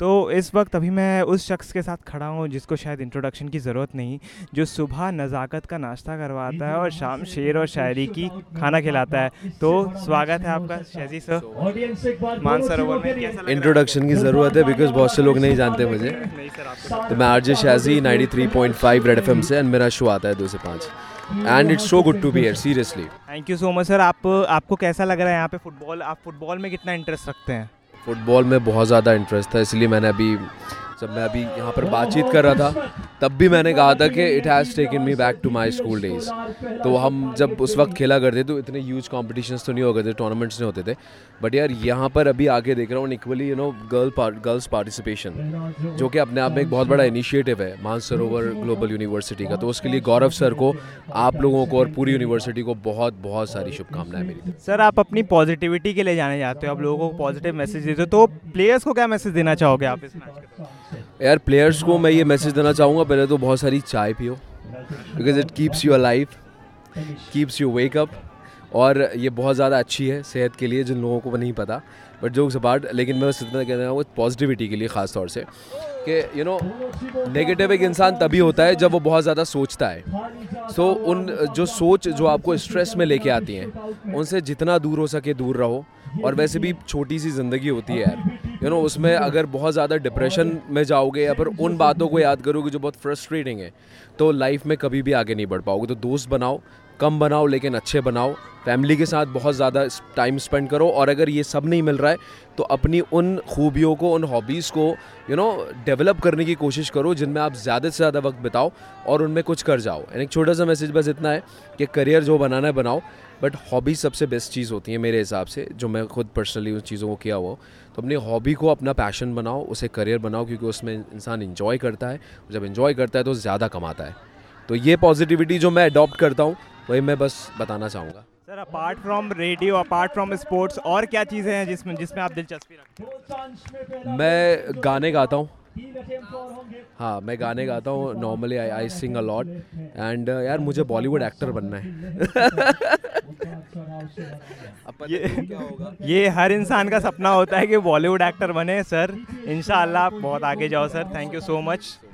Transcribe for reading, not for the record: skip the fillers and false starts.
तो इस वक्त अभी मैं उस शख्स के साथ खड़ा हूँ जिसको शायद इंट्रोडक्शन की ज़रूरत नहीं, जो सुबह नज़ाकत का नाश्ता करवाता है और शाम शेर और शायरी की खाना खिलाता है। तो स्वागत है आपका शहजी सर मानसरोवर में। कैसा लग रहा है? इंट्रोडक्शन की ज़रूरत है बिकॉज बहुत से लोग नहीं जानते मुझे। नहीं सर, आपको तो मैं आरजे शाजी 93.5 रेड एफएम से, एंड मेरा शो आता है 2 से 5, and it's so good to be here seriously. Thank you so much sir. आपको कैसा लग रहा है यहाँ पे फुटबॉल? आप फुटबॉल में कितना इंटरेस्ट रखते हैं? फुटबॉल में बहुत ज़्यादा इंटरेस्ट था, इसलिए मैंने जब मैं यहाँ पर बातचीत कर रहा था तब भी मैंने कहा था कि it has taken me back to my school days. तो हम जब उस वक्त खेला करते तो इतने ह्यूज कॉम्पिटिशन्स तो नहीं होते थे, टूर्नामेंट्स नहीं होते थे, बट यार यहाँ पर अभी आके देख रहा हूँ इक्वली गर्ल्स पार्टिसिपेशन, जो कि अपने आप में एक बहुत बड़ा इनिशिएटिव है मानसरोवर ग्लोबल यूनिवर्सिटी का। तो उसके लिए गौरव सर को, आप लोगों को और पूरी यूनिवर्सिटी को बहुत बहुत सारी शुभकामनाएं मेरी। सर आप अपनी पॉजिटिविटी के लिए जाने जाते हो, आप लोगों को पॉजिटिव मैसेज देते हो, तो प्लेयर्स को क्या मैसेज देना चाहोगे आप इस मैच के? यार प्लेयर्स को मैं ये मैसेज देना चाहूँगा, पहले तो बहुत सारी चाय पियो, because it keeps you alive, keeps you wake up, और ये बहुत ज़्यादा अच्छी है सेहत के लिए, जिन लोगों को नहीं पता, बट जोक्स अपार्ट। लेकिन मैं बस इतना कहना चाहूँगा पॉजिटिविटी के लिए ख़ास तौर से कि नेगेटिव एक इंसान तभी होता है जब वो बहुत ज़्यादा सोचता है। सो उन जो सोच जो आपको स्ट्रेस में लेके आती हैं, उनसे जितना दूर हो सके दूर रहो। और वैसे भी छोटी सी ज़िंदगी होती है यार, उसमें अगर बहुत ज़्यादा डिप्रेशन में जाओगे या फिर उन बातों को याद करोगे जो बहुत फ्रस्ट्रेटिंग है, तो लाइफ में कभी भी आगे नहीं बढ़ पाओगे। तो दोस्त बनाओ, कम बनाओ लेकिन अच्छे बनाओ, फैमिली के साथ बहुत ज़्यादा टाइम स्पेंड करो, और अगर ये सब नहीं मिल रहा है तो अपनी उन खूबियों को, उन हॉबीज़ को डेवलप करने की कोशिश करो जिनमें आप ज़्यादा से ज़्यादा वक्त बिताओ और उनमें कुछ कर जाओ। एक छोटा सा मैसेज बस इतना है कि करियर जो बनाना है बनाओ, बट हॉबी सबसे बेस्ट चीज़ होती है मेरे हिसाब से, जो मैं खुद पर्सनली उन चीज़ों को किया हुआ। तो अपनी हॉबी को अपना पैशन बनाओ, उसे करियर बनाओ, क्योंकि उसमें इंसान इंजॉय करता है, जब इंजॉय करता है तो ज़्यादा कमाता है। तो ये पॉजिटिविटी जो मैं अडॉप्ट करता हूँ वही मैं बस बताना चाहूँगा। Sir apart from radio, apart from sports, और क्या चीज़ें हैं जिसमें आप दिलचस्पी रखते हो? मैं गाने गाता हूँ। हाँ, मैं गाने गाता हूँ normally, I sing a lot, and यार मुझे बॉलीवुड एक्टर बनना है। ये हर इंसान का सपना होता है कि बॉलीवुड एक्टर बने। सर इंशाअल्लाह आप बहुत आगे जाओ sir. Thank you so much.